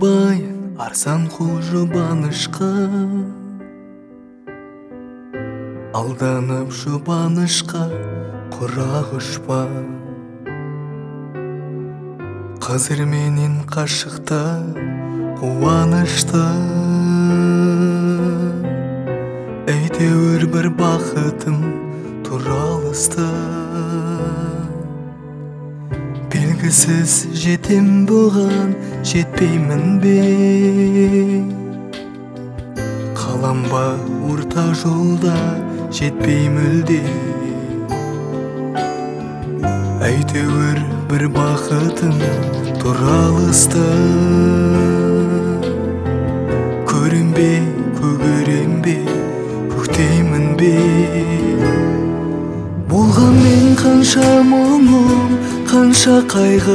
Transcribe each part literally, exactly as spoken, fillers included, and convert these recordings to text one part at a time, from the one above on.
Алданбайын арзан қол жұбанышқа, алданып жұбанышқа құрақ ұшпа. Қазір менен қашықта қуанышта, әйтеуір бір бақытым туралыста. Белгісіз жетем бұған жетпеймін бе, қаламба орта жолда жетпей мүлде. Әйтеуір бір бақытым туралыста. Көрінбе, көгеренбе, көктеймін бе. Болған мен қанша мұңым, қанша қайғы,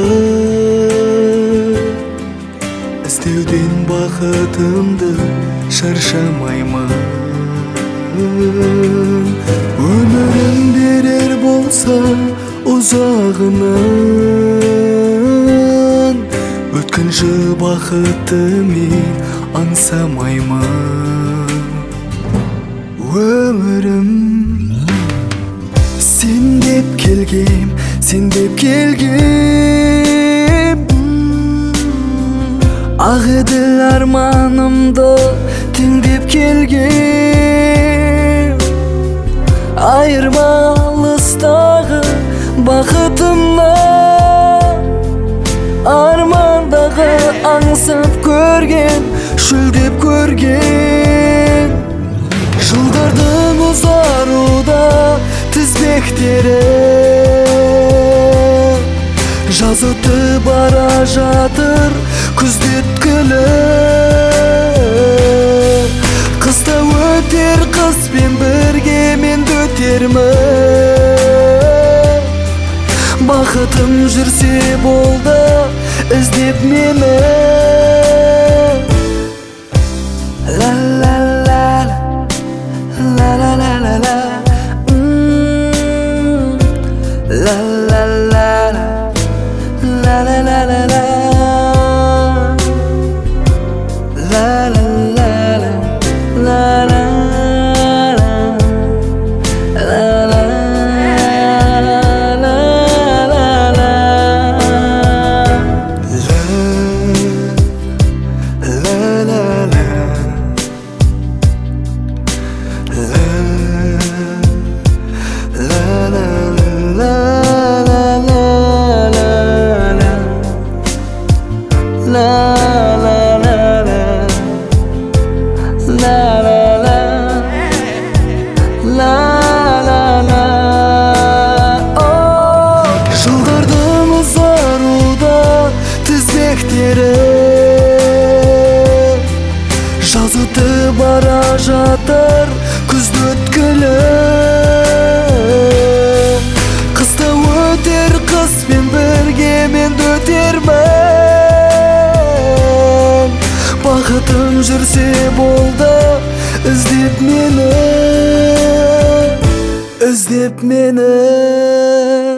іздеуден бақытымды шаршамаймын. Өмірім берер болса ұзағынан, өткінші бақытты мен аңсамаймын. Өмірім сен деп келгем, сен деп келгем, ақ еділ арманымды теңдеп келгем. Айырмалыстағы бақытымнан, армандағы аңсап көрген, шөлдеп көрген. Жылдардың ұзаруда тізбектері, жазыты бара жатыр күзде өткілі. Қыста өтер қызбен бірге мен де өтермін. Бақытым жүрсе болды іздеп мені. Жылдардың ұзаруда тізбектері, жазыты бара жатыр күзде өткілі. Қыста өтер қызбен бірге мен де өтермін. Бақытым жүрсе болды іздеп мені, іздеп мені.